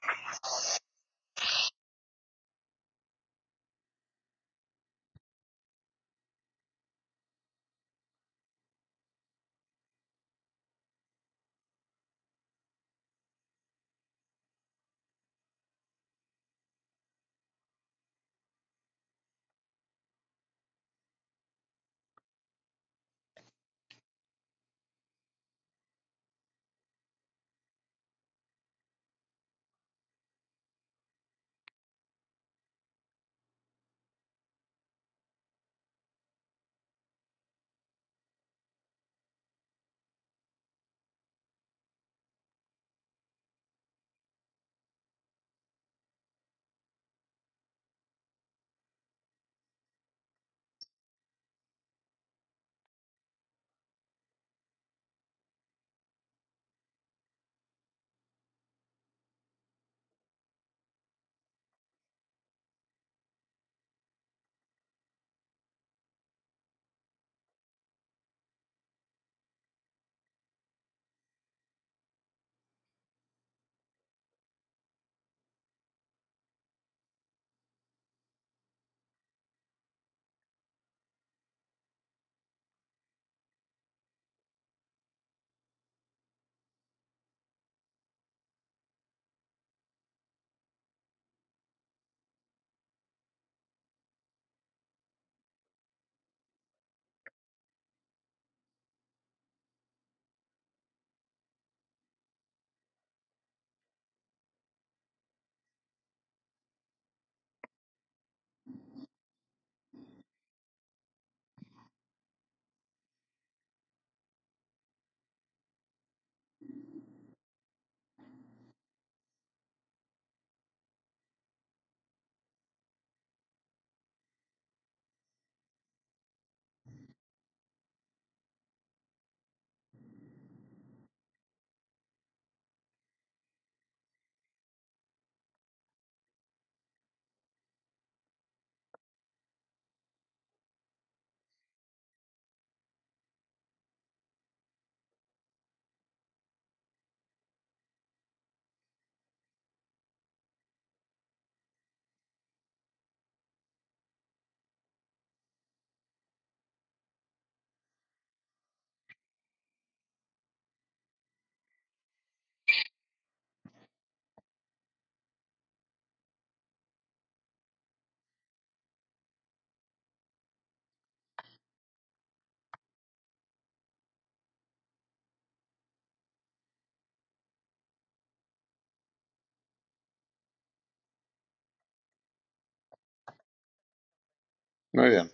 Muy bien.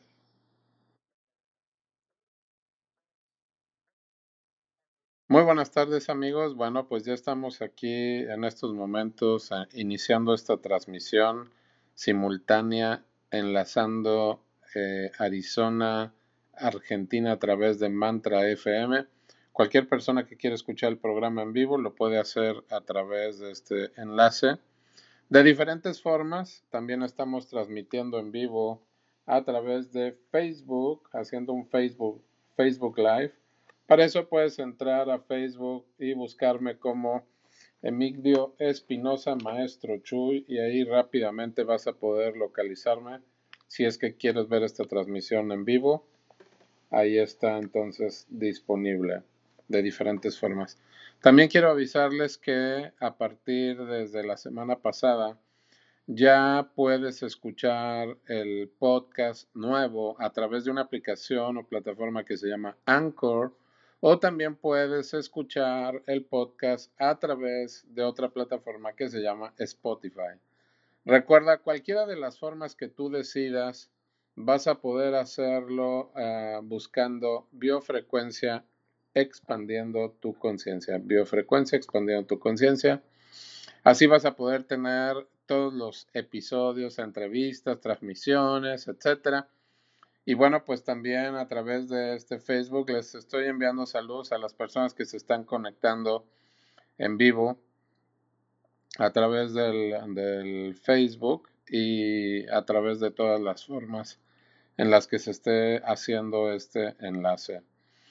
Muy buenas tardes, amigos. Bueno, pues ya estamos aquí en estos momentos iniciando esta transmisión simultánea, enlazando Arizona, Argentina a través de Mantra FM. Cualquier persona que quiera escuchar el programa en vivo lo puede hacer a través de este enlace. De diferentes formas, también estamos transmitiendo en vivo a través de Facebook, haciendo un Facebook Live. Para eso puedes entrar a Facebook y buscarme como Emigdio Espinosa Maestro Chuy y ahí rápidamente vas a poder localizarme si es que quieres ver esta transmisión en vivo. Ahí está entonces disponible de diferentes formas. También quiero avisarles que a partir desde la semana pasada ya puedes escuchar el podcast nuevo a través de una aplicación o plataforma que se llama Anchor, o también puedes escuchar el podcast a través de otra plataforma que se llama Spotify. Recuerda, cualquiera de las formas que tú decidas, vas a poder hacerlo buscando biofrecuencia expandiendo tu conciencia. Biofrecuencia expandiendo tu conciencia. Así vas a poder tener todos los episodios, entrevistas, transmisiones, etcétera. Y bueno, pues también a través de este Facebook les estoy enviando saludos a las personas que se están conectando en vivo a través del Facebook y a través de todas las formas en las que se esté haciendo este enlace.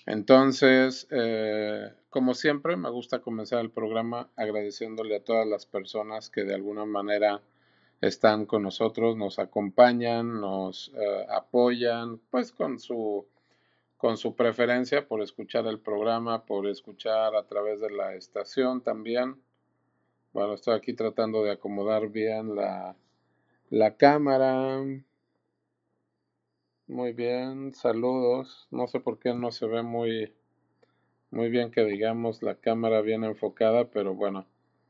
Entonces, como siempre, me gusta comenzar el programa agradeciéndole a todas las personas que de alguna manera están con nosotros, nos acompañan, nos apoyan, pues con su preferencia por escuchar el programa, por escuchar a través de la estación también. Bueno, estoy aquí tratando de acomodar bien la cámara. Muy bien, saludos. No sé por qué no se ve muy bien que digamos la cámara bien enfocada, pero bueno,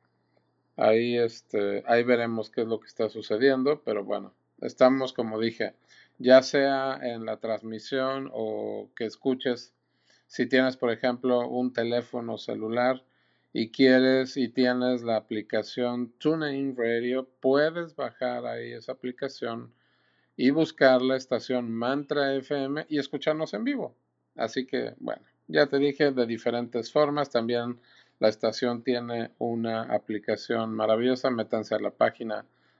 ahí veremos qué es lo que está sucediendo, pero bueno, estamos como dije, ya sea en la transmisión o que escuches, si tienes por ejemplo un teléfono celular y quieres y tienes la aplicación TuneIn Radio, puedes bajar ahí esa aplicación y buscar la estación Mantra FM y escucharnos en vivo. Así que, bueno, ya te dije de diferentes formas. También la estación tiene una aplicación maravillosa. Métanse a la página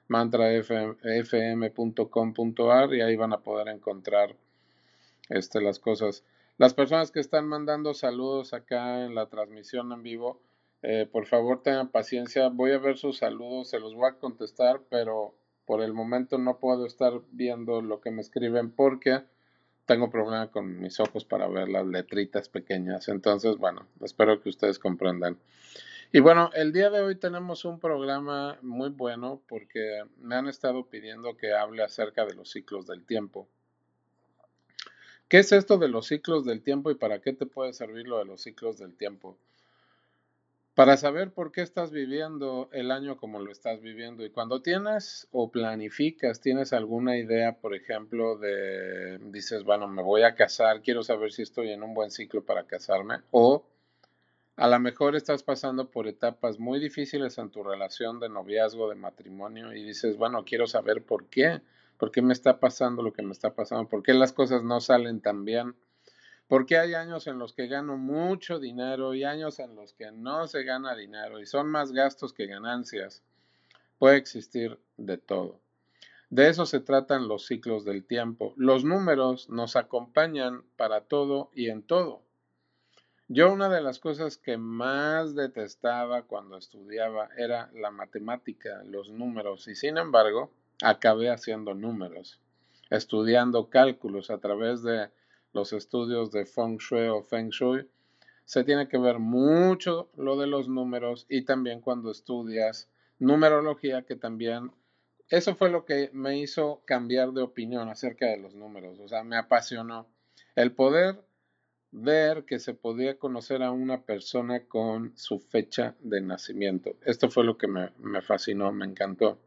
mantrafm.com.ar y ahí van a poder encontrar las cosas. Las personas que están mandando saludos acá en la transmisión en vivo, por favor tengan paciencia. Voy a ver sus saludos, se los voy a contestar, pero por el momento no puedo estar viendo lo que me escriben porque tengo problema con mis ojos para ver las letritas pequeñas. Entonces, bueno, espero que ustedes comprendan. Y bueno, el día de hoy tenemos un programa muy bueno porque me han estado pidiendo que hable acerca de los ciclos del tiempo. ¿Qué es esto de los ciclos del tiempo y para qué te puede servir lo de los ciclos del tiempo? Para saber por qué estás viviendo el año como lo estás viviendo. Y cuando tienes o planificas, tienes alguna idea, por ejemplo, dices, bueno, me voy a casar, quiero saber si estoy en un buen ciclo para casarme. O a lo mejor estás pasando por etapas muy difíciles en tu relación de noviazgo, de matrimonio, y dices, bueno, quiero saber por qué. ¿Por qué me está pasando lo que me está pasando? ¿Por qué las cosas no salen tan bien? Porque hay años en los que gano mucho dinero y años en los que no se gana dinero y son más gastos que ganancias. Puede existir de todo. De eso se tratan los ciclos del tiempo. Los números nos acompañan para todo y en todo. Yo una de las cosas que más detestaba cuando estudiaba era la matemática, los números, y sin embargo acabé haciendo números, estudiando cálculos a través de los estudios de Feng Shui o Feng Shui. Se tiene que ver mucho lo de los números y también cuando estudias numerología, que también eso fue lo que me hizo cambiar de opinión acerca de los números. O sea, me apasionó el poder ver que se podía conocer a una persona con su fecha de nacimiento. Esto fue lo que me fascinó, me encantó.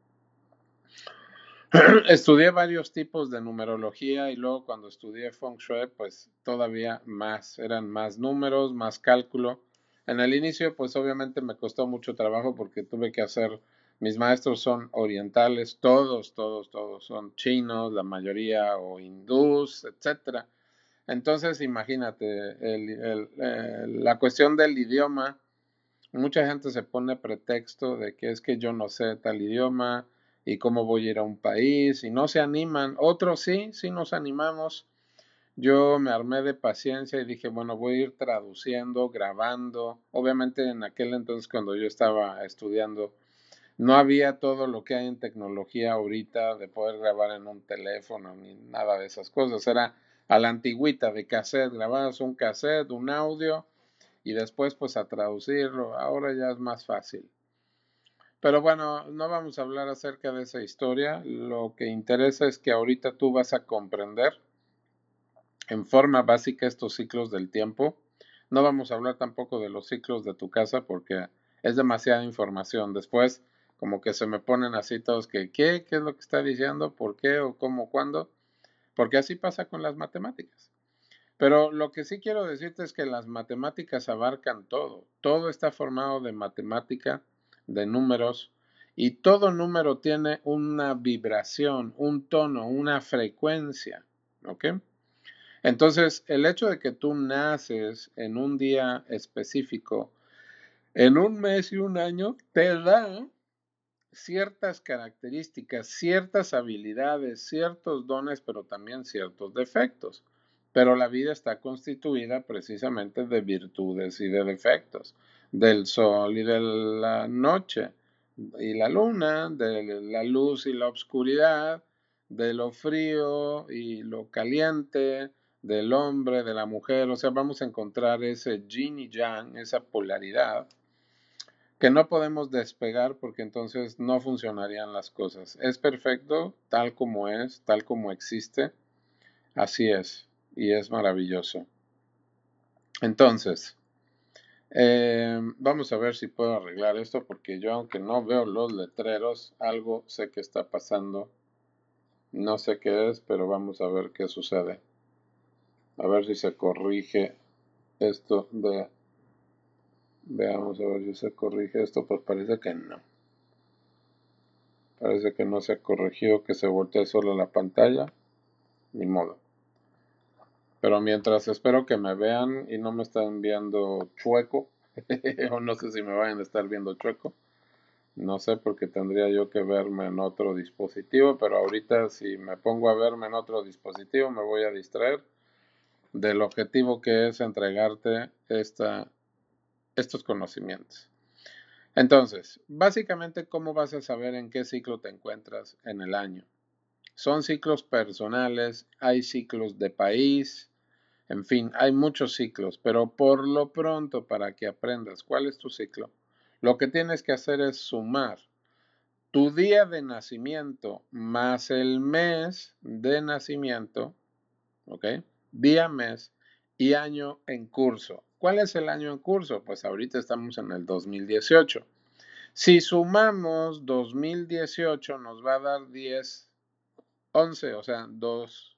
Estudié varios tipos de numerología y luego cuando estudié Feng Shui, pues todavía más, eran más números, más cálculo. En el inicio, pues obviamente me costó mucho trabajo porque tuve que hacer, mis maestros son orientales, todos son chinos, la mayoría, o hindús, etcétera. Entonces, imagínate, la cuestión del idioma, mucha gente se pone pretexto de que es que yo no sé tal idioma y cómo voy a ir a un país y no se animan. Otros sí nos animamos. Yo me armé de paciencia y dije, bueno, voy a ir traduciendo, grabando. Obviamente en aquel entonces cuando yo estaba estudiando, no había todo lo que hay en tecnología ahorita de poder grabar en un teléfono ni nada de esas cosas. Era a la antigüita de cassette, grababas un cassette, un audio y después pues a traducirlo. Ahora ya es más fácil. Pero bueno, no vamos a hablar acerca de esa historia. Lo que interesa es que ahorita tú vas a comprender en forma básica estos ciclos del tiempo. No vamos a hablar tampoco de los ciclos de tu casa porque es demasiada información. Después, como que se me ponen así todos que, ¿qué? ¿Qué es lo que está diciendo? ¿Por qué? ¿O cómo? ¿Cuándo? Porque así pasa con las matemáticas. Pero lo que sí quiero decirte es que las matemáticas abarcan todo. Todo está formado de matemática, de números, y todo número tiene una vibración, un tono, una frecuencia. ¿Ok? Entonces, el hecho de que tú naces en un día específico, en un mes y un año, te da ciertas características, ciertas habilidades, ciertos dones, pero también ciertos defectos. Pero la vida está constituida precisamente de virtudes y de defectos, del sol y de la noche, y la luna, de la luz y la oscuridad, de lo frío y lo caliente, del hombre, de la mujer. O sea, vamos a encontrar ese yin y yang, esa polaridad, que no podemos despegar porque entonces no funcionarían las cosas. Es perfecto tal como es, tal como existe. Así es, y es maravilloso. Entonces, vamos a ver si puedo arreglar esto porque yo, aunque no veo los letreros, algo sé que está pasando. No sé qué es, pero vamos a ver qué sucede. A ver si se corrige esto de... Veamos a ver si se corrige esto, pues parece que no. Parece que no se ha corregido, que se voltee solo la pantalla. Ni modo. Pero mientras espero que me vean y no me estén viendo chueco, o no sé si me vayan a estar viendo chueco, no sé porque tendría yo que verme en otro dispositivo, pero ahorita si me pongo a verme en otro dispositivo me voy a distraer del objetivo que es entregarte estos conocimientos. Entonces, básicamente, ¿cómo vas a saber en qué ciclo te encuentras en el año? Son ciclos personales, hay ciclos de país, en fin, hay muchos ciclos, pero por lo pronto, para que aprendas cuál es tu ciclo, lo que tienes que hacer es sumar tu día de nacimiento más el mes de nacimiento, ¿ok? Día, mes y año en curso. ¿Cuál es el año en curso? Pues ahorita estamos en el 2018. Si sumamos 2018 nos va a dar 10, 11, o sea, 2,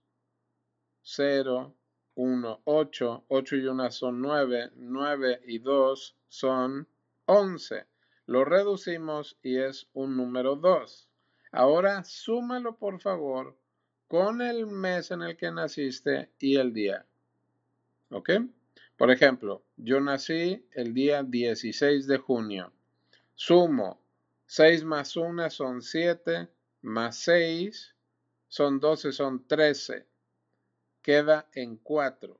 0, 1, 8, 8 y 1 son 9, 9 y 2 son 11. Lo reducimos y es un número 2. Ahora súmalo por favor con el mes en el que naciste y el día. ¿Ok? Por ejemplo, yo nací el día 16 de junio. Sumo 6 más 1 son 7, más 6 son 12, son 13. Queda en 4.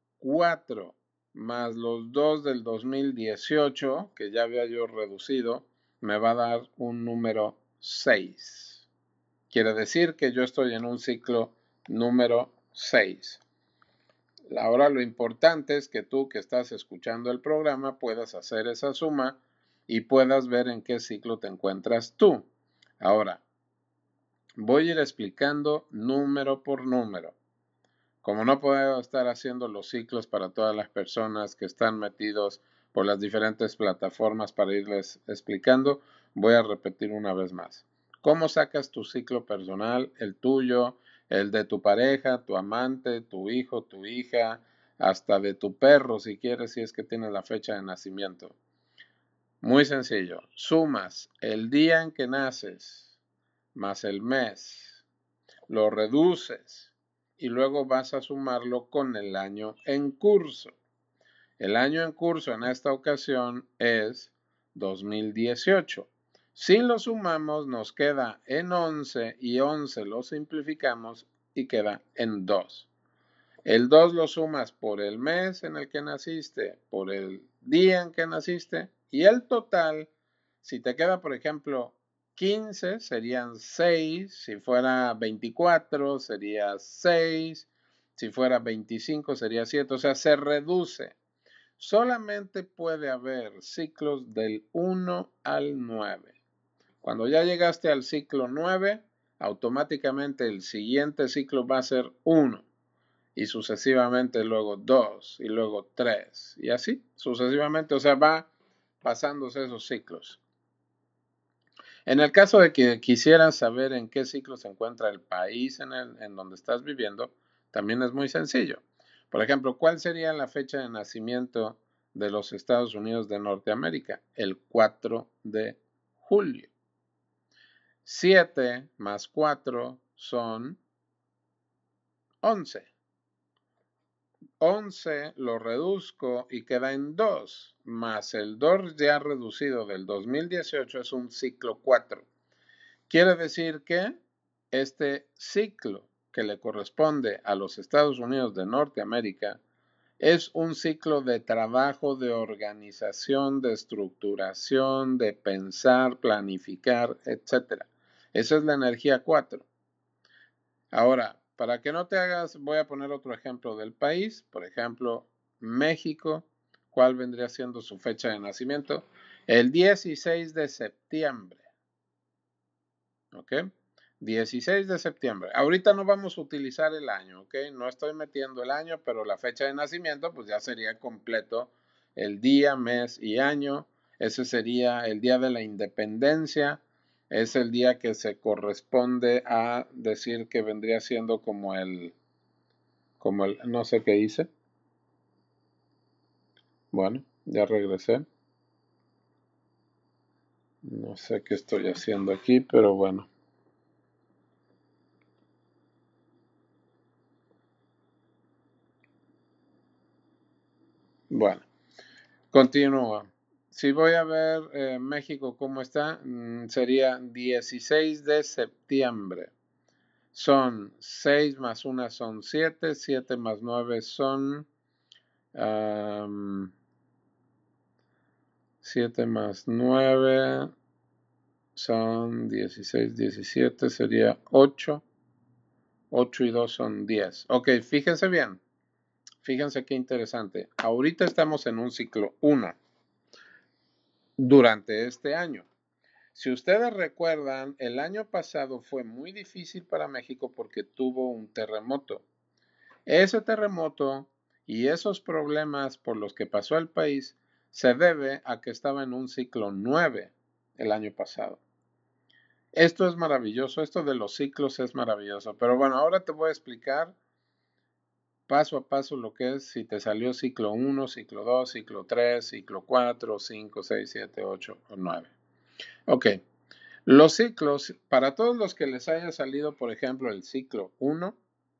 4 más los 2 del 2018, que ya había yo reducido, me va a dar un número 6. Quiere decir que yo estoy en un ciclo número 6. Ahora lo importante es que tú que estás escuchando el programa puedas hacer esa suma y puedas ver en qué ciclo te encuentras tú. Ahora, voy a ir explicando número por número. Como no puedo estar haciendo los ciclos para todas las personas que están metidos por las diferentes plataformas para irles explicando, voy a repetir una vez más. ¿Cómo sacas tu ciclo personal, el tuyo, el de tu pareja, tu amante, tu hijo, tu hija, hasta de tu perro si quieres, si es que tienes la fecha de nacimiento? Muy sencillo. Sumas el día en que naces más el mes, lo reduces y luego vas a sumarlo con el año en curso. El año en curso en esta ocasión es 2018. Si lo sumamos nos queda en 11 y 11 lo simplificamos y queda en 2. El 2 lo sumas por el mes en el que naciste, por el día en que naciste y el total, si te queda por ejemplo 15 serían 6, si fuera 24 sería 6, si fuera 25 sería 7, o sea, se reduce. Solamente puede haber ciclos del 1 al 9. Cuando ya llegaste al ciclo 9, automáticamente el siguiente ciclo va a ser 1 y sucesivamente luego 2 y luego 3 y así sucesivamente, o sea, va pasándose esos ciclos. En el caso de que quisieras saber en qué ciclo se encuentra el país en donde estás viviendo, también es muy sencillo. Por ejemplo, ¿cuál sería la fecha de nacimiento de los Estados Unidos de Norteamérica? El 4 de julio. 7 más 4 son 11. 11 lo reduzco y queda en 2, más el 2 ya reducido del 2018 es un ciclo 4. Quiere decir que este ciclo que le corresponde a los Estados Unidos de Norteamérica es un ciclo de trabajo, de organización, de estructuración, de pensar, planificar, etc. Esa es la energía 4. Ahora, para que no te hagas, voy a poner otro ejemplo del país. Por ejemplo, México. ¿Cuál vendría siendo su fecha de nacimiento? El 16 de septiembre. ¿Ok? 16 de septiembre. Ahorita no vamos a utilizar el año, ¿ok? No estoy metiendo el año, pero la fecha de nacimiento pues ya sería completo el día, mes y año. Ese sería el día de la independencia. Es el día que se corresponde a decir que vendría siendo no sé qué hice. Bueno, ya regresé. No sé qué estoy haciendo aquí, pero bueno. Bueno, continúa. Si voy a ver México cómo está, sería 16 de septiembre. Son 6 más 1 son 7, 7 más 9 son 7 más 9 son 16, 17, sería 8. 8 y 2 son 10. Ok, fíjense bien. Fíjense qué interesante. Ahorita estamos en un ciclo 1 durante este año. Si ustedes recuerdan, el año pasado fue muy difícil para México porque tuvo un terremoto. Ese terremoto y esos problemas por los que pasó el país se debe a que estaba en un ciclo 9 el año pasado. Esto es maravilloso, esto de los ciclos es maravilloso. Pero bueno, ahora te voy a explicar paso a paso lo que es si te salió ciclo 1, ciclo 2, ciclo 3, ciclo 4, 5, 6, 7, 8 o 9. Ok. Los ciclos, para todos los que les haya salido, por ejemplo, el ciclo 1,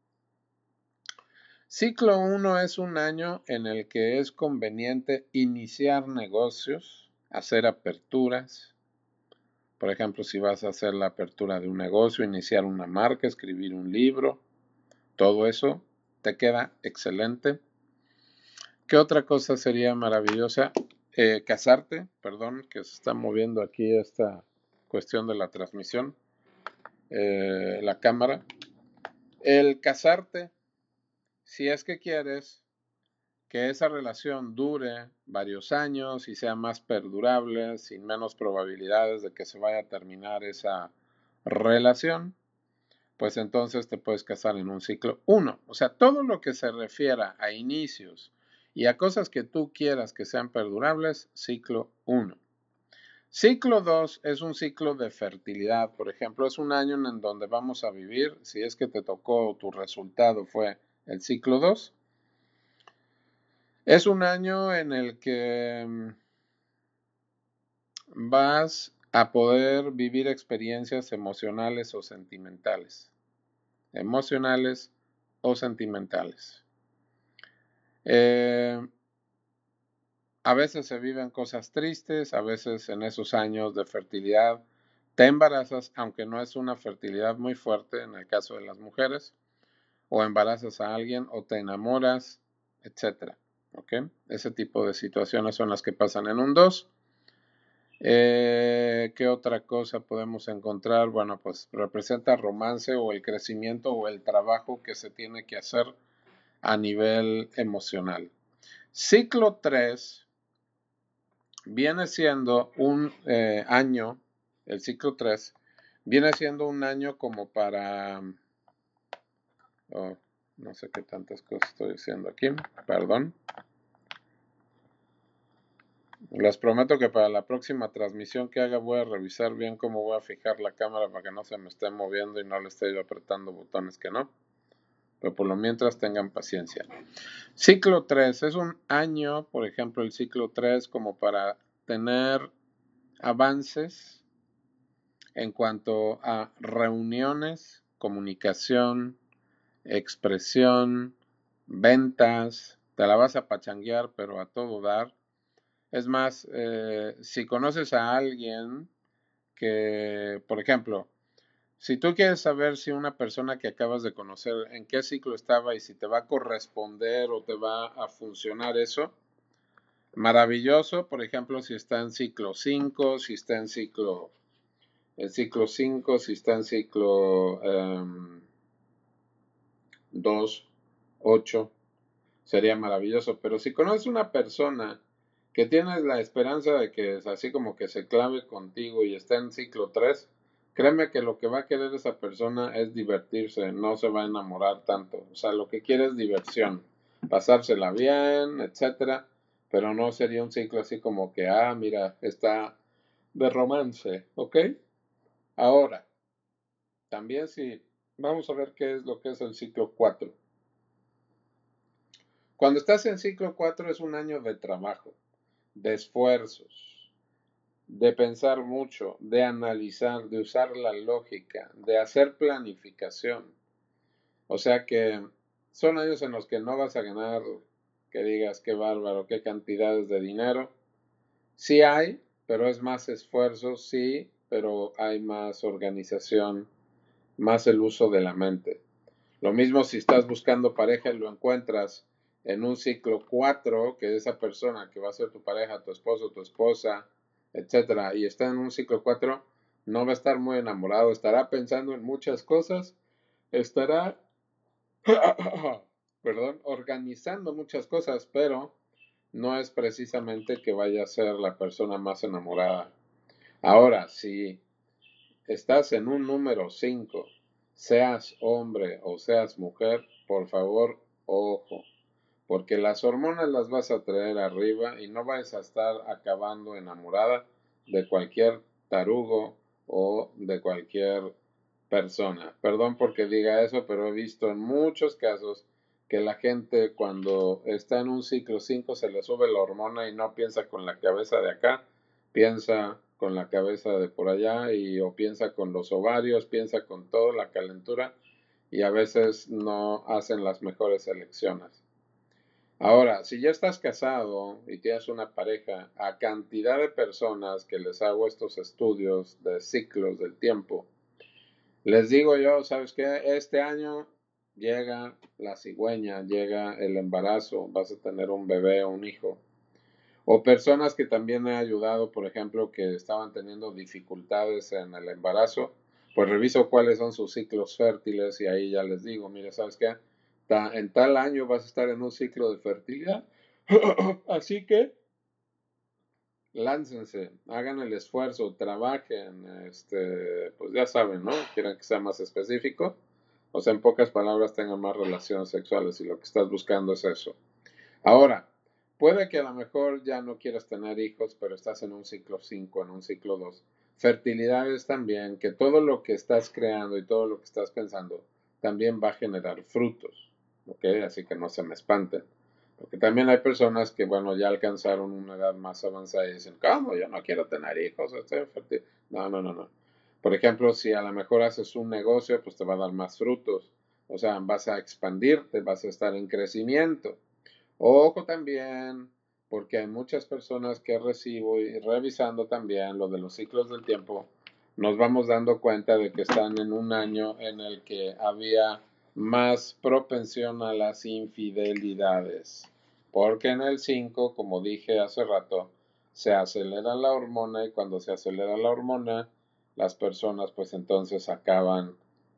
ciclo 1 es un año en el que es conveniente iniciar negocios, hacer aperturas. Por ejemplo, si vas a hacer la apertura de un negocio, iniciar una marca, escribir un libro, todo eso te queda excelente. ¿Qué otra cosa sería maravillosa? Casarte, perdón, que se está moviendo aquí esta cuestión de la transmisión, la cámara. El casarte, si es que quieres que esa relación dure varios años y sea más perdurable, sin menos probabilidades de que se vaya a terminar esa relación, pues entonces te puedes casar en un ciclo 1. O sea, todo lo que se refiera a inicios y a cosas que tú quieras que sean perdurables, ciclo 1. Ciclo 2 es un ciclo de fertilidad. Por ejemplo, es un año en donde vamos a vivir, si es que te tocó, tu resultado fue el ciclo 2. Es un año en el que vas a poder vivir experiencias emocionales o sentimentales. Emocionales o sentimentales. A veces se viven cosas tristes, a veces en esos años de fertilidad te embarazas, aunque no es una fertilidad muy fuerte en el caso de las mujeres, o embarazas a alguien o te enamoras, etc. ¿Ok? Ese tipo de situaciones son las que pasan en un 2. ¿Qué otra cosa podemos encontrar? Bueno, pues representa romance o el crecimiento o el trabajo que se tiene que hacer a nivel emocional. Ciclo 3 viene siendo un año, el ciclo 3, viene siendo un año como para, no sé qué tantas cosas estoy diciendo aquí, perdón. Les prometo que para la próxima transmisión que haga voy a revisar bien cómo voy a fijar la cámara para que no se me esté moviendo y no le esté yo apretando botones que no. Pero por lo mientras tengan paciencia. Ciclo 3 es un año, por ejemplo, el ciclo 3 como para tener avances en cuanto a reuniones, comunicación, expresión, ventas. Te la vas a pachanguear, pero a todo dar. Es más, si conoces a alguien que, por ejemplo, Si tú quieres saber si una persona que acabas de conocer en qué ciclo estaba y si te va a corresponder o te va a funcionar eso, maravilloso. Por ejemplo, si está en ciclo 5, si está en ciclo 5, si está en ciclo 2, 8, sería maravilloso. Pero si conoces una persona que tienes la esperanza de que es así como que se clave contigo y está en ciclo 3, créeme que lo que va a querer esa persona es divertirse, no se va a enamorar tanto. O sea, lo que quiere es diversión, pasársela bien, etcétera, pero no sería un ciclo así como que, ah, mira, está de romance, ¿ok? Ahora, también si vamos a ver qué es lo que es el ciclo 4. Cuando estás en ciclo 4 es un año de trabajo, de esfuerzos, de pensar mucho, de analizar, de usar la lógica, de hacer planificación. O sea que son años en los que no vas a ganar, que digas qué bárbaro, qué cantidades de dinero. Sí hay, pero es más esfuerzo, sí, pero hay más organización, más el uso de la mente. Lo mismo si estás buscando pareja y lo encuentras en un ciclo 4, que esa persona que va a ser tu pareja, tu esposo, tu esposa, etcétera, y está en un ciclo 4, no va a estar muy enamorado, estará pensando en muchas cosas, estará, perdón, organizando muchas cosas, pero no es precisamente que vaya a ser la persona más enamorada. Ahora, si estás en un número 5, seas hombre o seas mujer, por favor, ojo, porque las hormonas las vas a traer arriba y no vas a estar acabando enamorada de cualquier tarugo o de cualquier persona. Perdón porque diga eso, pero he visto en muchos casos que la gente cuando está en un ciclo 5 se le sube la hormona y no piensa con la cabeza de acá, piensa con la cabeza de por allá y o piensa con los ovarios, piensa con toda la calentura y a veces no hacen las mejores elecciones. Ahora, si ya estás casado y tienes una pareja, a cantidad de personas que les hago estos estudios de ciclos del tiempo, les digo yo, ¿sabes qué? Este año llega la cigüeña, llega el embarazo, vas a tener un bebé o un hijo. O personas que también he ayudado, por ejemplo, que estaban teniendo dificultades en el embarazo, pues reviso cuáles son sus ciclos fértiles y ahí ya les digo, mire, ¿sabes qué? En tal año vas a estar en un ciclo de fertilidad, así que láncense, hagan el esfuerzo, trabajen, pues ya saben, ¿no? Quieren que sea más específico, o sea, en pocas palabras tengan más relaciones sexuales y lo que estás buscando es eso. Ahora, puede que a lo mejor ya no quieras tener hijos, pero estás en un ciclo 5, en un ciclo 2. Fertilidad es también que todo lo que estás creando y todo lo que estás pensando también va a generar frutos, ¿ok? Así que no se me espanten. Porque también hay personas que, bueno, ya alcanzaron una edad más avanzada y dicen, ¿cómo? Yo no quiero tener hijos, estoy fértil. No, no, no, no. Por ejemplo, si a lo mejor haces un negocio, pues te va a dar más frutos. O sea, vas a expandirte, vas a estar en crecimiento. Ojo también, porque hay muchas personas que recibo y revisando también lo de los ciclos del tiempo, nos vamos dando cuenta de que están en un año en el que había más propensión a las infidelidades. Porque en el 5, como dije hace rato, se acelera la hormona y cuando se acelera la hormona, las personas pues entonces acaban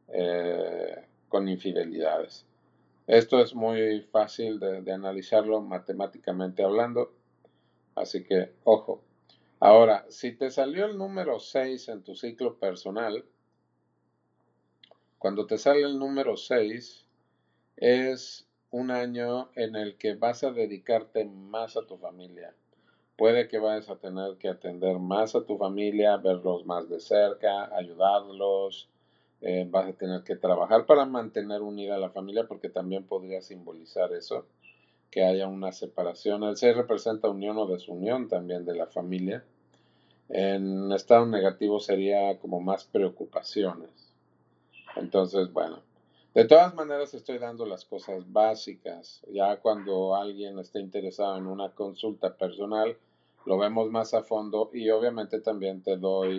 con infidelidades. Esto es muy fácil de analizarlo matemáticamente hablando, así que ojo. Ahora, si te salió el número 6 en tu ciclo personal, cuando te sale el número 6 es un año en el que vas a dedicarte más a tu familia. Puede que vayas a tener que atender más a tu familia, verlos más de cerca, ayudarlos. Vas a tener que trabajar para mantener unida a la familia porque también podría simbolizar eso, que haya una separación. El 6 representa unión o desunión también de la familia. En estado negativo sería como más preocupaciones. Entonces, bueno, de todas maneras estoy dando las cosas básicas. Ya cuando alguien está interesado en una consulta personal, lo vemos más a fondo y obviamente también te doy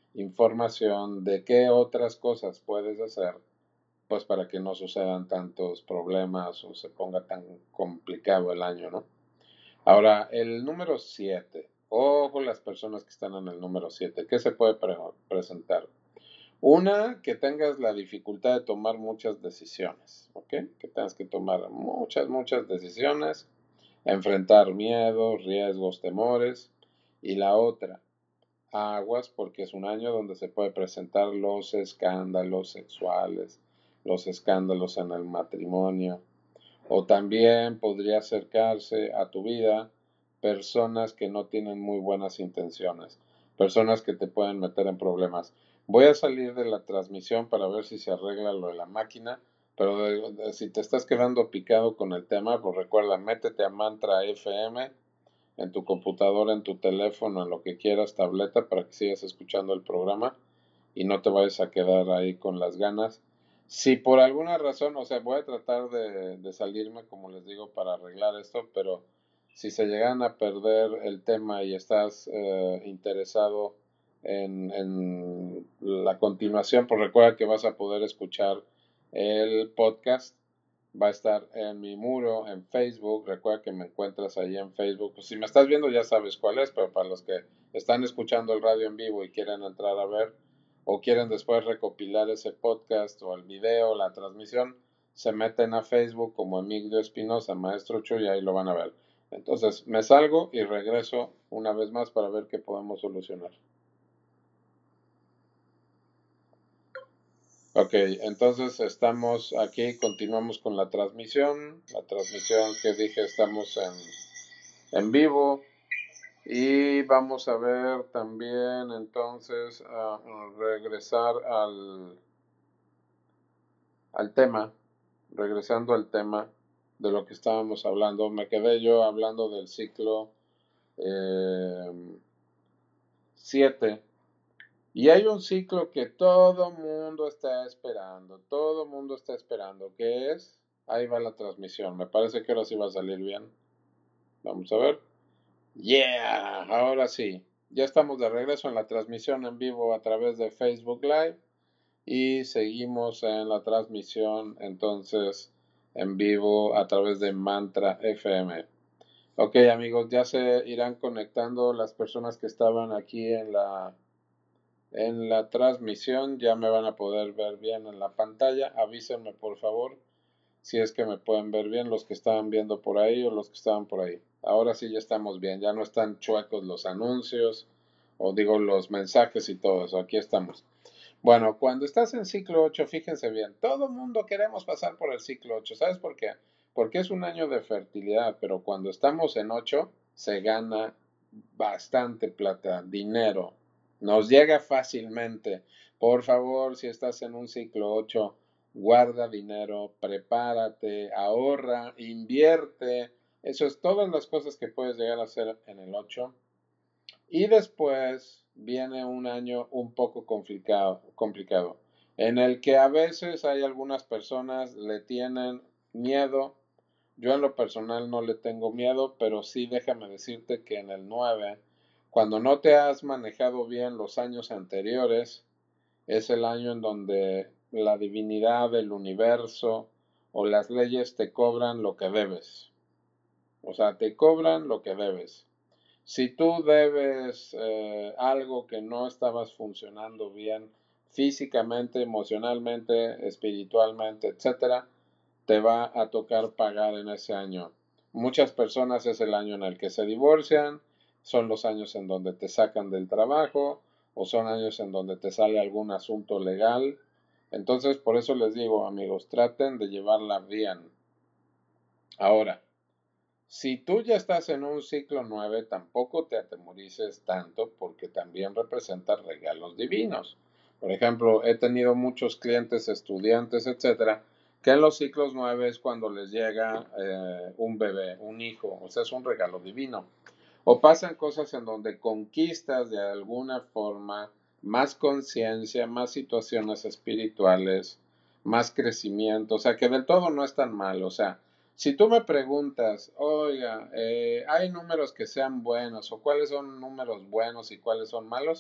información de qué otras cosas puedes hacer, pues para que no sucedan tantos problemas o se ponga tan complicado el año, ¿no? Ahora, el número 7. Ojo las personas que están en el número 7. ¿Qué se puede presentar? Una, que tengas la dificultad de tomar muchas decisiones, ¿ok? Que tengas que tomar muchas decisiones, enfrentar miedos, riesgos, temores. Y la otra, aguas, porque es un año donde se puede presentar los escándalos sexuales, los escándalos en el matrimonio, o también podría acercarse a tu vida personas que no tienen muy buenas intenciones, personas que te pueden meter en problemas. Voy a salir de la transmisión para ver si se arregla lo de la máquina, pero si te estás quedando picado con el tema, pues recuerda, métete a Mantra FM en tu computadora, en tu teléfono, en lo que quieras, tableta, para que sigas escuchando el programa y no te vayas a quedar ahí con las ganas. Si por alguna razón, o sea, voy a tratar de salirme, como les digo, para arreglar esto, pero si se llegan a perder el tema y estás interesado en la continuación, pues recuerda que vas a poder escuchar el podcast. Va a estar en mi muro en Facebook. Recuerda que me encuentras ahí en Facebook. Pues si me estás viendo ya sabes cuál es, pero para los que están escuchando el radio en vivo y quieren entrar a ver o quieren después recopilar ese podcast o el video, la transmisión, se meten a Facebook como Emilio Espinosa, Maestro Chu, y ahí lo van a ver. Entonces me salgo y regreso una vez más para ver qué podemos solucionar. Ok, entonces estamos aquí, continuamos con la transmisión que dije estamos en vivo y vamos a ver también entonces a regresar al tema, regresando al tema de lo que estábamos hablando. Me quedé yo hablando del ciclo 7. Y hay un ciclo que todo mundo está esperando, que es, ahí va la transmisión, me parece que ahora sí va a salir bien. Vamos a ver. Yeah, ahora sí. Ya estamos de regreso en la transmisión en vivo a través de Facebook Live y seguimos en la transmisión entonces en vivo a través de Mantra FM. Ok, amigos, ya se irán conectando las personas que estaban aquí en la transmisión, ya me van a poder ver bien en la pantalla. Avísenme por favor si es que me pueden ver bien los que estaban viendo por ahí o los que estaban por ahí. Ahora sí ya estamos bien, ya no están chuecos los anuncios o digo los mensajes y todo eso. Aquí estamos. Bueno, cuando estás en ciclo 8, fíjense bien, todo mundo queremos pasar por el ciclo 8. ¿Sabes por qué? Porque es un año de fertilidad, pero cuando estamos en 8 se gana bastante plata, dinero, nos llega fácilmente. Por favor, si estás en un ciclo 8, guarda dinero, prepárate, ahorra, invierte. Eso es todas las cosas que puedes llegar a hacer en el 8. Y después viene un año un poco complicado, en el que a veces hay algunas personas le tienen miedo. Yo en lo personal no le tengo miedo, pero sí déjame decirte que en el 9, cuando no te has manejado bien los años anteriores, es el año en donde la divinidad del universo o las leyes te cobran lo que debes. O sea, te cobran lo que debes. Si tú debes algo que no estabas funcionando bien físicamente, emocionalmente, espiritualmente, etcétera, te va a tocar pagar en ese año. Muchas personas es el año en el que se divorcian, son los años en donde te sacan del trabajo o son años en donde te sale algún asunto legal. Entonces, por eso les digo, amigos, traten de llevarla bien. Ahora, si tú ya estás en un ciclo 9, tampoco te atemorices tanto porque también representa regalos divinos. Por ejemplo, he tenido muchos clientes, estudiantes, etcétera, que en los ciclos 9 es cuando les llega un bebé, un hijo, o sea, es un regalo divino. O pasan cosas en donde conquistas de alguna forma más conciencia, más situaciones espirituales, más crecimiento, o sea, que del todo no es tan mal, o sea, si tú me preguntas, oiga, ¿hay números que sean buenos o cuáles son números buenos y cuáles son malos?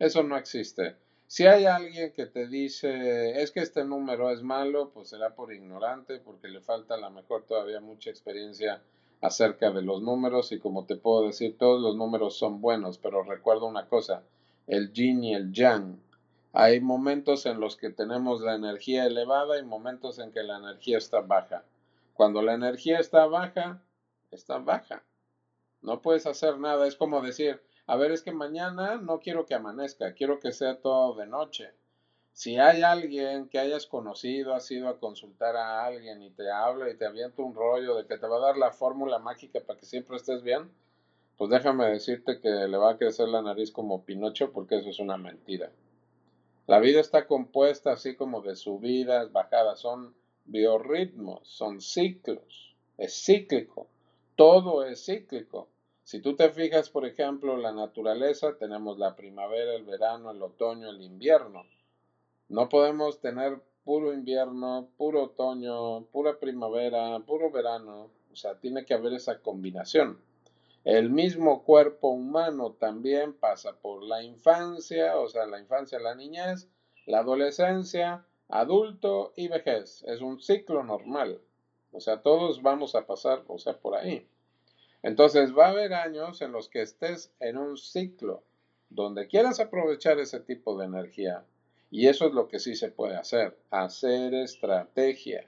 Eso no existe. Si hay alguien que te dice, es que este número es malo, pues será por ignorante, porque le falta a lo mejor todavía mucha experiencia acerca de los números y como te puedo decir, todos los números son buenos, pero recuerda una cosa, el yin y el yang. Hay momentos en los que tenemos la energía elevada y momentos en que la energía está baja. Cuando la energía está baja, está baja. No puedes hacer nada. Es como decir, a ver, es que mañana no quiero que amanezca, quiero que sea todo de noche. Si hay alguien que hayas conocido, has ido a consultar a alguien y te habla y te avienta un rollo de que te va a dar la fórmula mágica para que siempre estés bien, pues déjame decirte que le va a crecer la nariz como Pinocho porque eso es una mentira. La vida está compuesta así como de subidas, bajadas, son biorritmos, son ciclos, es cíclico, todo es cíclico. Si tú te fijas, por ejemplo, la naturaleza, tenemos la primavera, el verano, el otoño, el invierno. No podemos tener puro invierno, puro otoño, pura primavera, puro verano. O sea, tiene que haber esa combinación. El mismo cuerpo humano también pasa por la infancia, o sea, la infancia, la niñez, la adolescencia, adulto y vejez. Es un ciclo normal. O sea, todos vamos a pasar, o sea, por ahí. Entonces va a haber años en los que estés en un ciclo donde quieras aprovechar ese tipo de energía. Y eso es lo que sí se puede hacer estrategia.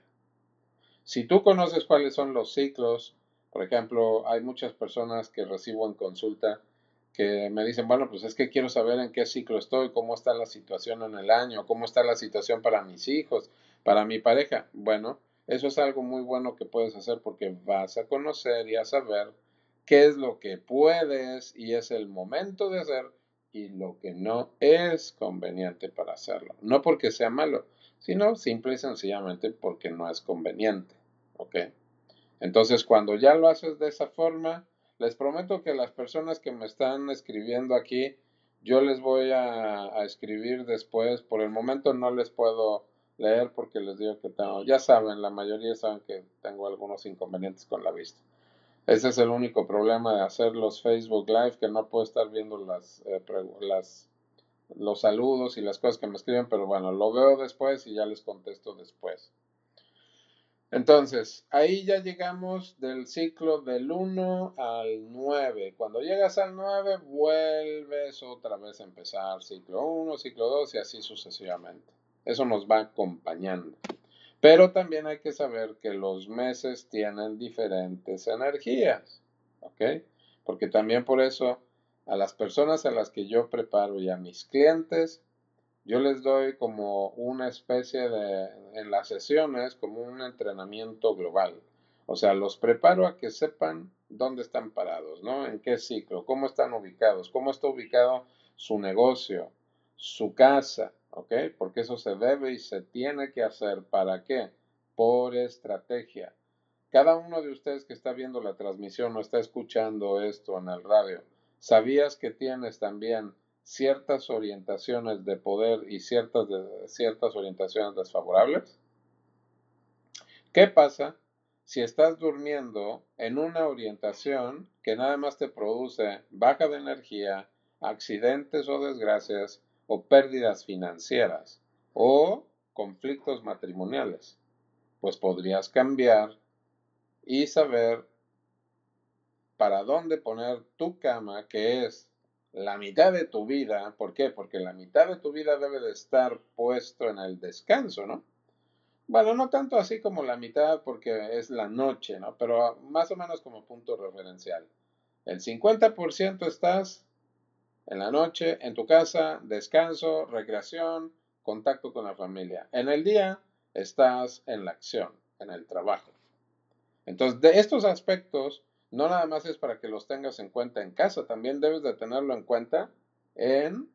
Si tú conoces cuáles son los ciclos, por ejemplo, hay muchas personas que recibo en consulta que me dicen, bueno, pues es que quiero saber en qué ciclo estoy, cómo está la situación en el año, cómo está la situación para mis hijos, para mi pareja. Bueno, eso es algo muy bueno que puedes hacer porque vas a conocer y a saber qué es lo que puedes y es el momento de hacer y lo que no es conveniente para hacerlo. No porque sea malo, sino simple y sencillamente porque no es conveniente. ¿Ok? Entonces, cuando ya lo haces de esa forma, les prometo que las personas que me están escribiendo aquí, yo les voy a escribir después. Por el momento no les puedo leer porque les digo que tengo, ya saben, la mayoría saben que tengo algunos inconvenientes con la vista. Ese es el único problema de hacer los Facebook Live, que no puedo estar viendo los saludos y las cosas que me escriben, pero bueno, lo veo después y ya les contesto después. Entonces, ahí ya llegamos del ciclo del 1 al 9. Cuando llegas al 9, vuelves otra vez a empezar ciclo 1, ciclo 2 y así sucesivamente. Eso nos va acompañando. Pero también hay que saber que los meses tienen diferentes energías, ¿ok? Porque también por eso a las personas a las que yo preparo y a mis clientes, yo les doy como una especie de, en las sesiones, como un entrenamiento global. O sea, los preparo a que sepan dónde están parados, ¿no? En qué ciclo, cómo están ubicados, cómo está ubicado su negocio, su casa, ¿ok? Porque eso se debe y se tiene que hacer. ¿Para qué? Por estrategia. Cada uno de ustedes que está viendo la transmisión o está escuchando esto en el radio, ¿sabías que tienes también ciertas orientaciones de poder y ciertas orientaciones desfavorables? ¿Qué pasa si estás durmiendo en una orientación que nada más te produce baja de energía, accidentes o desgracias o pérdidas financieras o conflictos matrimoniales? Pues podrías cambiar y saber para dónde poner tu cama, que es la mitad de tu vida. ¿Por qué? Porque la mitad de tu vida debe de estar puesto en el descanso, ¿no? Bueno, no tanto así como la mitad porque es la noche, ¿no? Pero más o menos como punto referencial. El 50% estás en la noche, en tu casa, descanso, recreación, contacto con la familia. En el día estás en la acción, en el trabajo. Entonces, de estos aspectos, no nada más es para que los tengas en cuenta en casa, también debes de tenerlo en cuenta en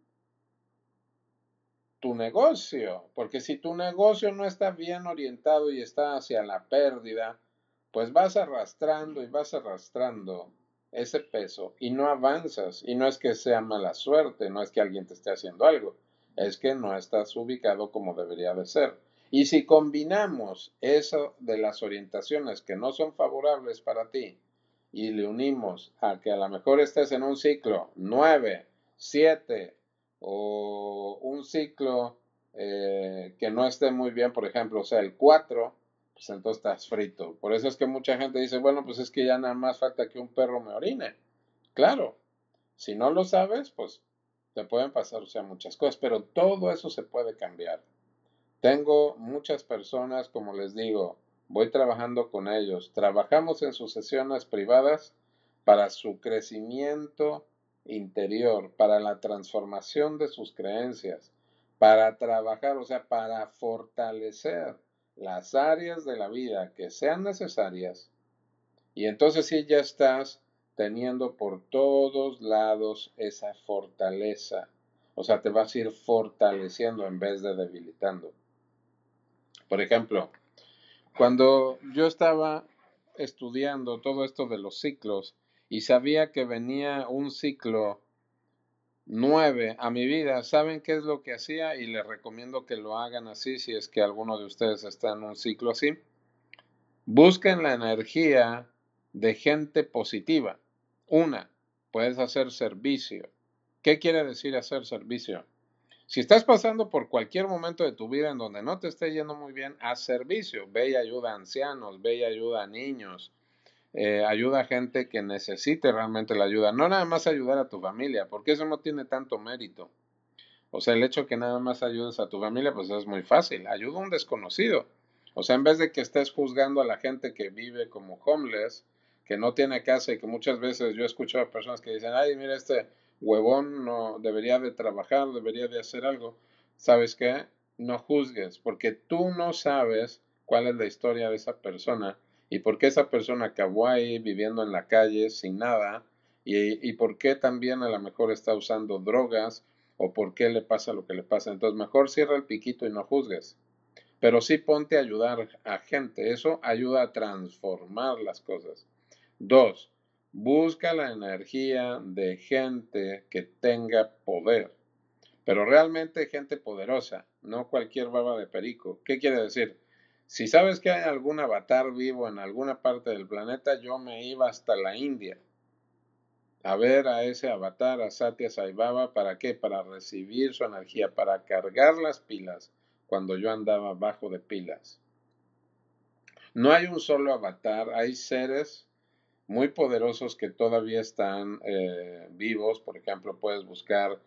tu negocio, porque si tu negocio no está bien orientado y está hacia la pérdida, pues vas arrastrando y vas arrastrando ese peso y no avanzas. Y no es que sea mala suerte, no es que alguien te esté haciendo algo, es que no estás ubicado como debería de ser. Y si combinamos eso de las orientaciones que no son favorables para ti y le unimos a que a lo mejor estés en un ciclo 9, 7, o un ciclo que no esté muy bien, por ejemplo, o sea, el 4, pues entonces estás frito. Por eso es que mucha gente dice, bueno, pues es que ya nada más falta que un perro me orine. Claro, si no lo sabes, pues te pueden pasar, o sea, muchas cosas, pero todo eso se puede cambiar. Tengo muchas personas, como les digo, voy trabajando con ellos. Trabajamos en sus sesiones privadas para su crecimiento interior, para la transformación de sus creencias, para trabajar, o sea, para fortalecer las áreas de la vida que sean necesarias. Y entonces sí ya estás teniendo por todos lados esa fortaleza. O sea, te vas a ir fortaleciendo en vez de debilitando. Por ejemplo, cuando yo estaba estudiando todo esto de los ciclos y sabía que venía un ciclo 9 a mi vida, ¿saben qué es lo que hacía? Y les recomiendo que lo hagan así si es que alguno de ustedes está en un ciclo así. Busquen la energía de gente positiva. Una, puedes hacer servicio. ¿Qué quiere decir hacer servicio? Si estás pasando por cualquier momento de tu vida en donde no te esté yendo muy bien, haz servicio. Ve y ayuda a ancianos, ve y ayuda a niños, ayuda a gente que necesite realmente la ayuda. No nada más ayudar a tu familia, porque eso no tiene tanto mérito. O sea, el hecho que nada más ayudes a tu familia, pues es muy fácil. Ayuda a un desconocido. O sea, en vez de que estés juzgando a la gente que vive como homeless, que no tiene casa y que muchas veces yo he escuchado a personas que dicen, ay, mira, este huevón no debería de trabajar, debería de hacer algo. ¿Sabes qué? No juzgues, porque tú no sabes cuál es la historia de esa persona y por qué esa persona acabó ahí viviendo en la calle sin nada y por qué también a lo mejor está usando drogas o por qué le pasa lo que le pasa. Entonces mejor cierra el piquito y no juzgues. Pero sí ponte a ayudar a gente. Eso ayuda a transformar las cosas. Dos, busca la energía de gente que tenga poder. Pero realmente gente poderosa, no cualquier baba de perico. ¿Qué quiere decir? Si sabes que hay algún avatar vivo en alguna parte del planeta, yo me iba hasta la India a ver a ese avatar, a Satya Sai Baba, ¿para qué? Para recibir su energía, para cargar las pilas cuando yo andaba bajo de pilas. No hay un solo avatar, hay seres muy poderosos que todavía están vivos. Por ejemplo, puedes buscar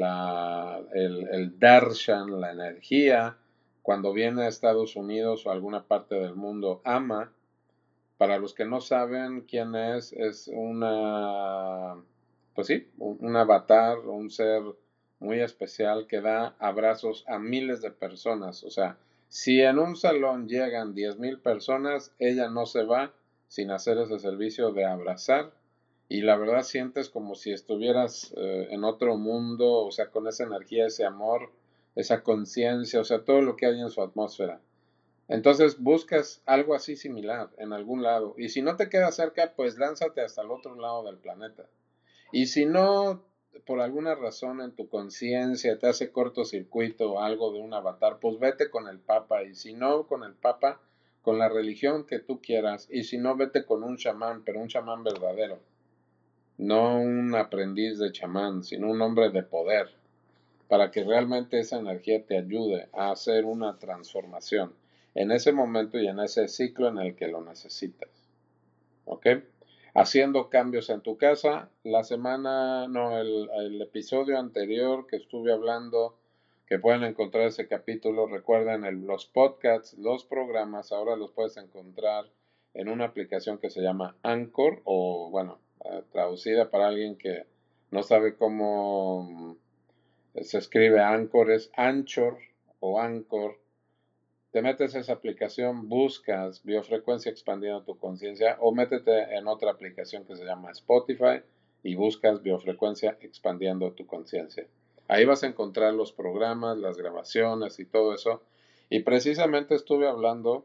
el Darshan, la energía. Cuando viene a Estados Unidos o a alguna parte del mundo, ama. Para los que no saben quién es una, pues sí, un avatar, un ser muy especial que da abrazos a miles de personas. O sea, si en un salón llegan 10,000 personas, ella no se va sin hacer ese servicio de abrazar. Y la verdad sientes como si estuvieras en otro mundo, o sea, con esa energía, ese amor, esa conciencia, o sea, todo lo que hay en su atmósfera. Entonces buscas algo así similar en algún lado. Y si no te queda cerca, pues lánzate hasta el otro lado del planeta. Y si no, por alguna razón en tu conciencia te hace cortocircuito o algo de un avatar, pues vete con el Papa. Y si no con el Papa, con la religión que tú quieras. Y si no, vete con un chamán, pero un chamán verdadero. No un aprendiz de chamán, sino un hombre de poder. Para que realmente esa energía te ayude a hacer una transformación en ese momento y en ese ciclo en el que lo necesitas. ¿Ok? Haciendo cambios en tu casa. La semana, no, el episodio anterior que estuve hablando, que pueden encontrar ese capítulo, recuerden los podcasts, los programas, ahora los puedes encontrar en una aplicación que se llama Anchor, o bueno, traducida para alguien que no sabe cómo se escribe Anchor, es Anchor o Anchor. Te metes a esa aplicación, buscas biofrecuencia expandiendo tu conciencia o métete en otra aplicación que se llama Spotify y buscas biofrecuencia expandiendo tu conciencia. Ahí vas a encontrar los programas, las grabaciones y todo eso. Y precisamente estuve hablando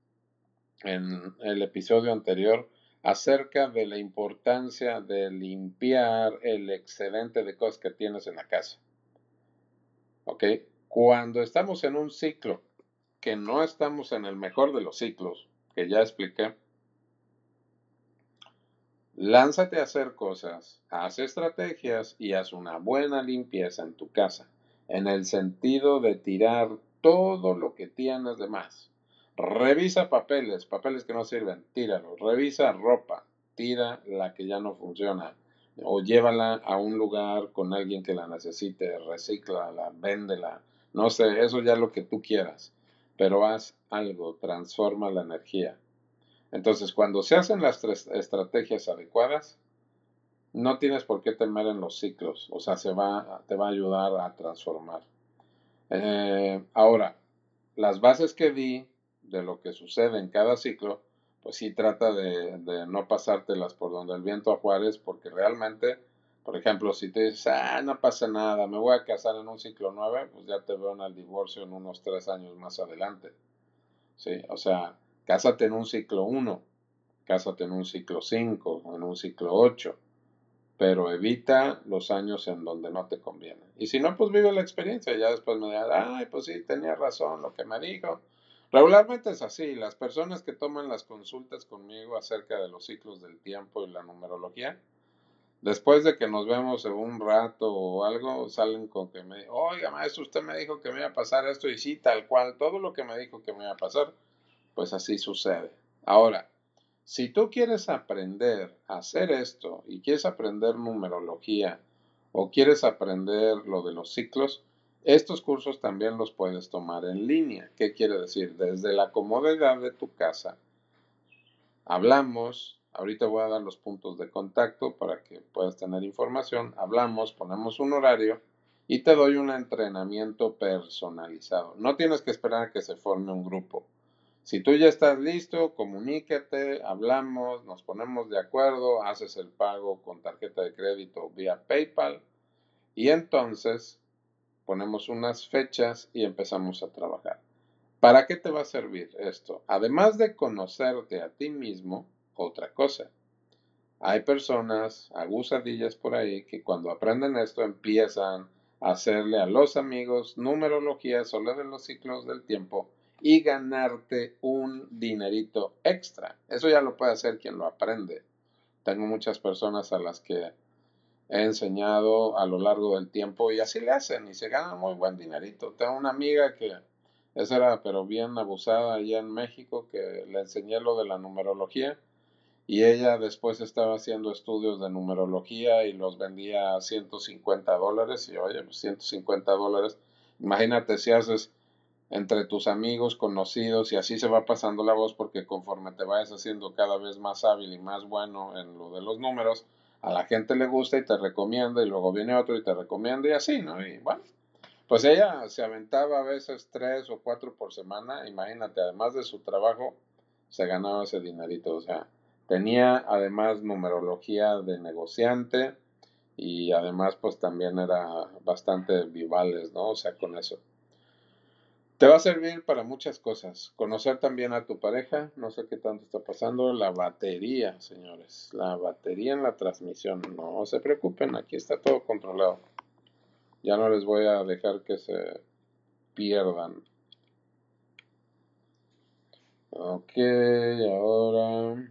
en el episodio anterior acerca de la importancia de limpiar el excedente de cosas que tienes en la casa. ¿Ok? Cuando estamos en un ciclo que no estamos en el mejor de los ciclos, que ya expliqué, Lánzate a hacer cosas, haz estrategias y haz una buena limpieza en tu casa, en el sentido de tirar todo lo que tienes de más. Revisa papeles, papeles que no sirven, tíralos. Revisa ropa, tira la que ya no funciona o llévala a un lugar con alguien que la necesite, recíclala, véndela, no sé, eso ya lo que tú quieras, pero haz algo, transforma la energía. Entonces, cuando se hacen las tres estrategias adecuadas, no tienes por qué temer en los ciclos, o sea, te va a ayudar a transformar. Ahora, las bases que di de lo que sucede en cada ciclo, pues sí trata de no pasártelas por donde el viento a Juárez, porque realmente, por ejemplo, si te dices, no pasa nada, me voy a casar en un ciclo 9, pues ya te veo en el divorcio en unos 3 años más adelante. ¿Sí? O sea, cásate en un ciclo 1, cásate en un ciclo 5, en un ciclo 8, pero evita los años en donde no te conviene. Y si no, pues vive la experiencia. Ya después me dirás, ay, pues sí, tenía razón lo que me dijo. Regularmente es así. Las personas que toman las consultas conmigo acerca de los ciclos del tiempo y la numerología, después de que nos vemos en un rato o algo, salen con que me, oiga, maestro, usted me dijo que me iba a pasar esto y sí, tal cual, todo lo que me dijo que me iba a pasar, pues así sucede. Ahora, si tú quieres aprender a hacer esto y quieres aprender numerología o quieres aprender lo de los ciclos, estos cursos también los puedes tomar en línea. ¿Qué quiere decir? Desde la comodidad de tu casa, hablamos, ahorita voy a dar los puntos de contacto para que puedas tener información, hablamos, ponemos un horario y te doy un entrenamiento personalizado. No tienes que esperar a que se forme un grupo. Si tú ya estás listo, comunícate, hablamos, nos ponemos de acuerdo, haces el pago con tarjeta de crédito vía PayPal y entonces ponemos unas fechas y empezamos a trabajar. ¿Para qué te va a servir esto? Además de conocerte a ti mismo, otra cosa. Hay personas, abusadillas por ahí, que cuando aprenden esto empiezan a hacerle a los amigos numerología sobre los ciclos del tiempo y ganarte un dinerito extra. Eso ya lo puede hacer quien lo aprende. Tengo muchas personas a las que he enseñado a lo largo del tiempo y así le hacen y se ganan muy buen dinerito. Tengo una amiga que esa era pero bien abusada allá en México, que le enseñé lo de la numerología y ella después estaba haciendo estudios de numerología y los vendía a $150 y oye, pues $150, imagínate si haces entre tus amigos, conocidos y así se va pasando la voz porque conforme te vayas haciendo cada vez más hábil y más bueno en lo de los números, a la gente le gusta y te recomienda y luego viene otro y te recomienda y así, ¿no? Y bueno, pues ella se aventaba a veces 3 o 4 por semana, imagínate, además de su trabajo, se ganaba ese dinerito, o sea, tenía además numerología de negociante y además pues también era bastante vivales, ¿no? O sea, con eso. Te va a servir para muchas cosas. Conocer también a tu pareja, no sé qué tanto está pasando. La batería, señores, la batería en la transmisión, no se preocupen, aquí está todo controlado. Ya no les voy a dejar que se pierdan. Ok, ahora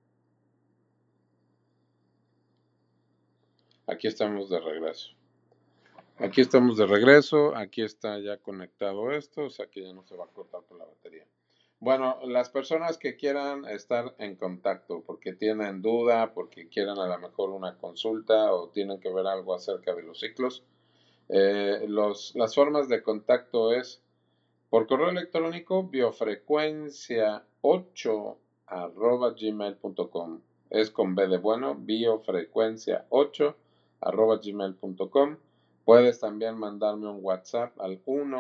aquí estamos de regreso. Aquí estamos de regreso, aquí está ya conectado esto, o sea que ya no se va a cortar por la batería. Bueno, las personas que quieran estar en contacto porque tienen duda, porque quieren a lo mejor una consulta o tienen que ver algo acerca de los ciclos, las formas de contacto es por correo electrónico biofrecuencia8 @gmail.com. Es con B de bueno, biofrecuencia8 @gmail.com. Puedes también mandarme un WhatsApp al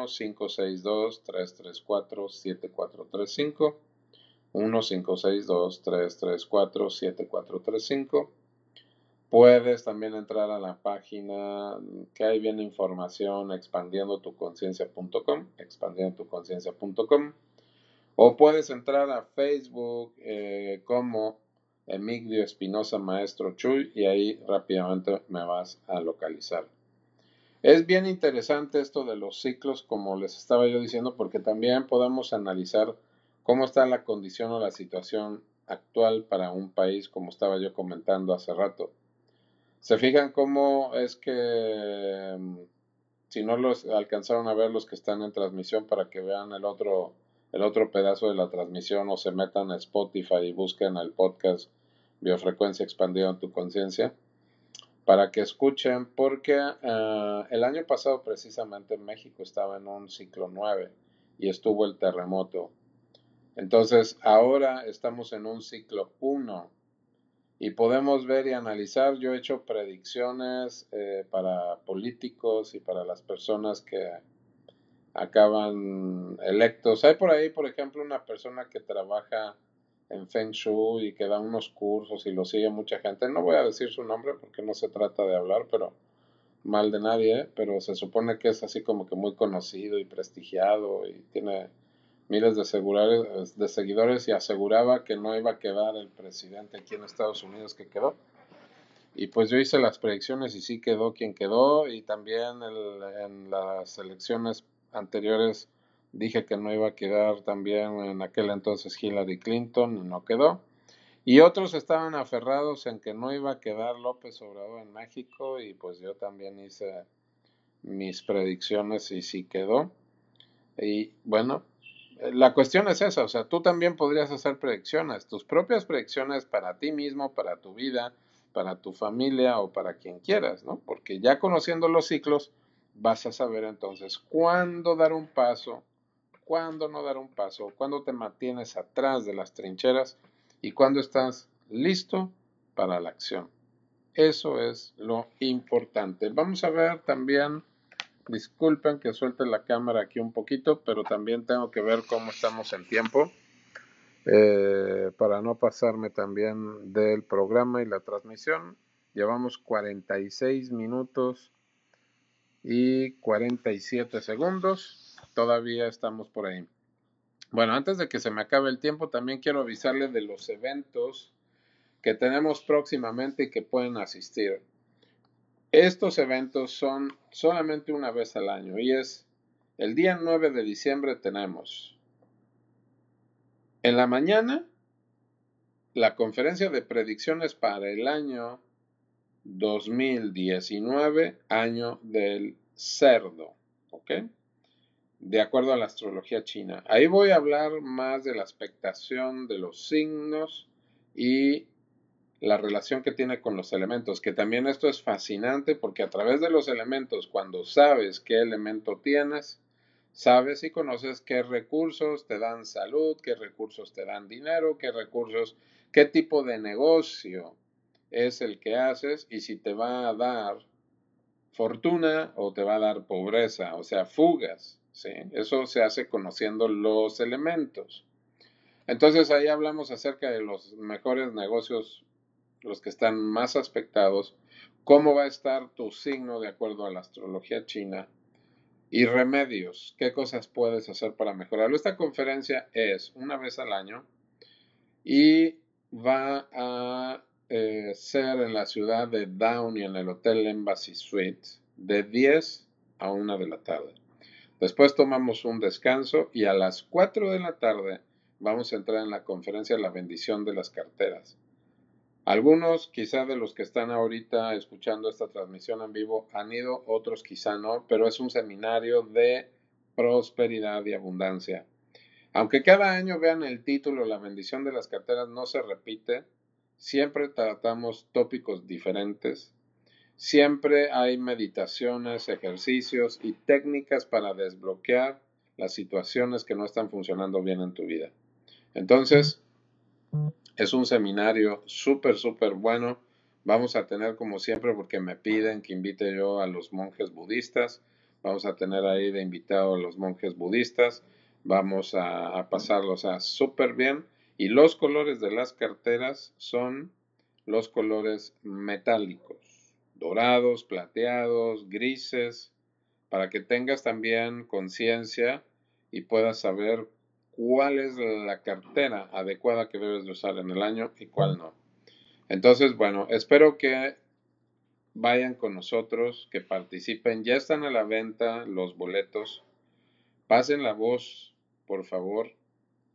1-562-334-7435. 1-562-334-7435. Puedes también entrar a la página que hay bien información expandiendotuconciencia.com, expandiendotuconciencia.com, o puedes entrar a Facebook como Emigdio Espinosa Maestro Chuy y ahí rápidamente me vas a localizar. Es bien interesante esto de los ciclos, como les estaba yo diciendo, porque también podemos analizar cómo está la condición o la situación actual para un país, como estaba yo comentando hace rato. ¿Se fijan cómo es que si no los alcanzaron a ver los que están en transmisión para que vean el otro pedazo de la transmisión o se metan a Spotify y busquen el podcast Biofrecuencia Expandida en tu Conciencia para que escuchen porque el año pasado precisamente México estaba en un ciclo 9 y estuvo el terremoto. Entonces ahora estamos en un ciclo 1 y podemos ver y analizar. Yo he hecho predicciones para políticos y para las personas que acaban electos. Hay por ahí, por ejemplo, una persona que trabaja en Feng Shui y que da unos cursos y lo sigue mucha gente. No voy a decir su nombre porque no se trata de hablar, pero mal de nadie, pero se supone que es así como que muy conocido y prestigiado y tiene miles de seguidores y aseguraba que no iba a quedar el presidente aquí en Estados Unidos que quedó. Y pues yo hice las predicciones y sí quedó quien quedó y también en las elecciones anteriores dije que no iba a quedar también en aquel entonces Hillary Clinton y no quedó. Y otros estaban aferrados en que no iba a quedar López Obrador en México y pues yo también hice mis predicciones y sí quedó. Y bueno, la cuestión es esa, o sea, tú también podrías hacer predicciones, tus propias predicciones para ti mismo, para tu vida, para tu familia o para quien quieras, ¿no? Porque ya conociendo los ciclos, vas a saber entonces cuándo dar un paso, cuándo no dar un paso, cuándo te mantienes atrás de las trincheras y cuándo estás listo para la acción. Eso es lo importante. Vamos a ver también. Disculpen que suelte la cámara aquí un poquito, pero también tengo que ver cómo estamos en tiempo para no pasarme también del programa y la transmisión. Llevamos 46 minutos y 47 segundos. Todavía estamos por ahí. Bueno, antes de que se me acabe el tiempo, también quiero avisarles de los eventos que tenemos próximamente y que pueden asistir. Estos eventos son solamente una vez al año y es el día 9 de diciembre tenemos en la mañana la conferencia de predicciones para el año 2019, año del cerdo, ¿ok? De acuerdo a la astrología china. Ahí voy a hablar más de la expectación de los signos y la relación que tiene con los elementos, que también esto es fascinante porque a través de los elementos, cuando sabes qué elemento tienes, sabes y conoces qué recursos te dan salud, qué recursos te dan dinero, qué recursos, qué tipo de negocio es el que haces y si te va a dar fortuna o te va a dar pobreza, o sea, fugas, ¿sí? Eso se hace conociendo los elementos. Entonces ahí hablamos acerca de los mejores negocios, los que están más aspectados, cómo va a estar tu signo de acuerdo a la astrología china y remedios, qué cosas puedes hacer para mejorarlo. Esta conferencia es una vez al año y va a ser en la ciudad de Downey en el Hotel Embassy Suite de 10 a 1 de la tarde. Después tomamos un descanso y a las 4 de la tarde vamos a entrar en la conferencia La bendición de las carteras. Algunos quizá de los que están ahorita escuchando esta transmisión en vivo han ido, otros quizá no, pero es un seminario de prosperidad y abundancia. Aunque cada año vean el título La bendición de las carteras no se repite, siempre tratamos tópicos diferentes, siempre hay meditaciones, ejercicios y técnicas para desbloquear las situaciones que no están funcionando bien en tu vida. Entonces, es un seminario súper, súper bueno. Vamos a tener como siempre, porque me piden que invite yo a los monjes budistas. Vamos a tener ahí de invitado a los monjes budistas. Vamos a pasarlos a súper bien. Y los colores de las carteras son los colores metálicos. Dorados, plateados, grises. Para que tengas también conciencia y puedas saber cuál es la cartera adecuada que debes de usar en el año y cuál no. Entonces, bueno, espero que vayan con nosotros, que participen. Ya están a la venta los boletos. Pasen la voz, por favor.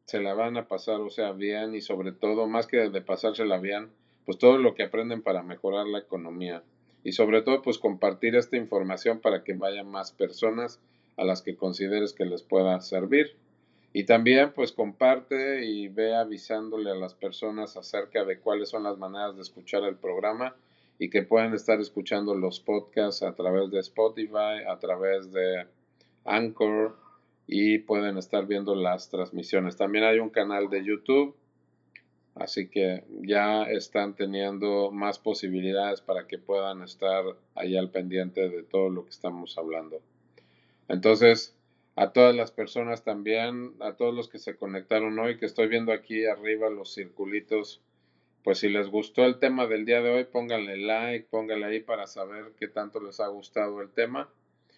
se la van a pasar, o sea, bien y sobre todo, más que de pasársela bien, pues todo lo que aprenden para mejorar la economía y sobre todo, pues compartir esta información para que vayan más personas a las que consideres que les pueda servir. Y también, pues comparte y ve avisándole a las personas acerca de cuáles son las maneras de escuchar el programa y que puedan estar escuchando los podcasts a través de Spotify, a través de Anchor y pueden estar viendo las transmisiones. También hay un canal de YouTube, así que ya están teniendo más posibilidades para que puedan estar ahí al pendiente de todo lo que estamos hablando. Entonces, a todas las personas también, a todos los que se conectaron hoy, que estoy viendo aquí arriba los circulitos, pues si les gustó el tema del día de hoy, pónganle like, pónganle ahí para saber qué tanto les ha gustado el tema.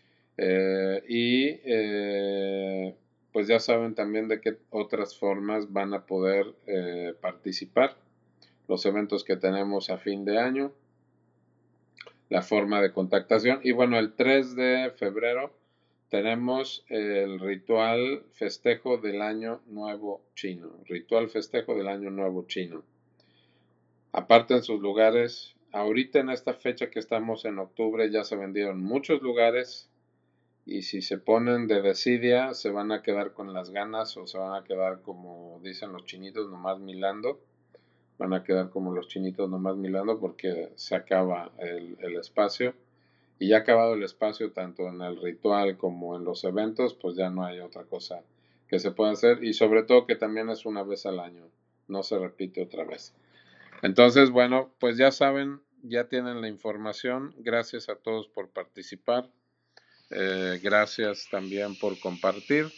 Pues ya saben también de qué otras formas van a poder participar. Los eventos que tenemos a fin de año, la forma de contactación. Y bueno, el 3 de febrero tenemos el ritual festejo del año nuevo chino. Ritual festejo del año nuevo chino. Aparte en sus lugares, ahorita en esta fecha que estamos en octubre ya se vendieron muchos lugares y si se ponen de desidia se van a quedar con las ganas o se van a quedar como dicen los chinitos nomás milando. Van a quedar como los chinitos nomás milando porque se acaba el espacio. Y ya acabado el espacio tanto en el ritual como en los eventos, pues ya no hay otra cosa que se pueda hacer. Y sobre todo que también es una vez al año, no se repite otra vez. Entonces, bueno, pues ya saben, ya tienen la información. Gracias a todos por participar. Gracias también por compartir.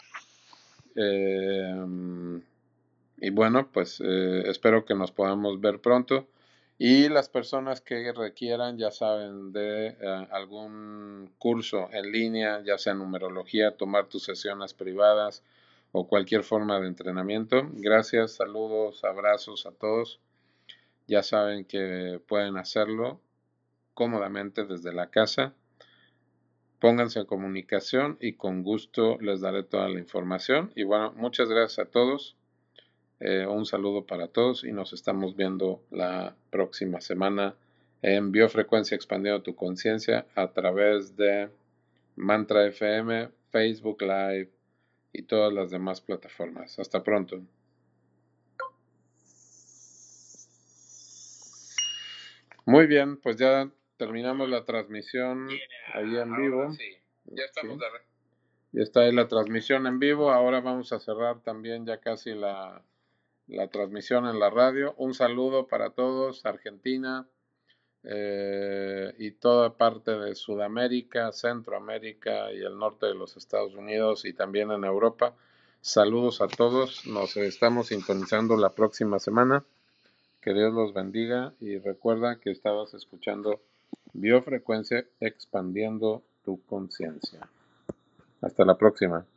Y bueno, pues espero que nos podamos ver pronto. Y las personas que requieran, ya saben, de algún curso en línea, ya sea numerología, tomar tus sesiones privadas o cualquier forma de entrenamiento. Gracias, saludos, abrazos a todos. Ya saben que pueden hacerlo cómodamente desde la casa. Pónganse en comunicación y con gusto les daré toda la información. Y bueno, muchas gracias a todos. Un saludo para todos y nos estamos viendo la próxima semana en Biofrecuencia Expandiendo tu Conciencia a través de Mantra FM, Facebook Live y todas las demás plataformas. Hasta pronto. Muy bien, pues ya terminamos la transmisión ahí en vivo. Sí, ya estamos de ya está ahí la transmisión en vivo. Ahora vamos a cerrar también ya casi la transmisión en la radio. Un saludo para todos, Argentina y toda parte de Sudamérica, Centroamérica y el norte de los Estados Unidos y también en Europa. Saludos a todos. Nos estamos sintonizando la próxima semana. Que Dios los bendiga y recuerda que estabas escuchando Biofrecuencia Expandiendo tu Conciencia. Hasta la próxima.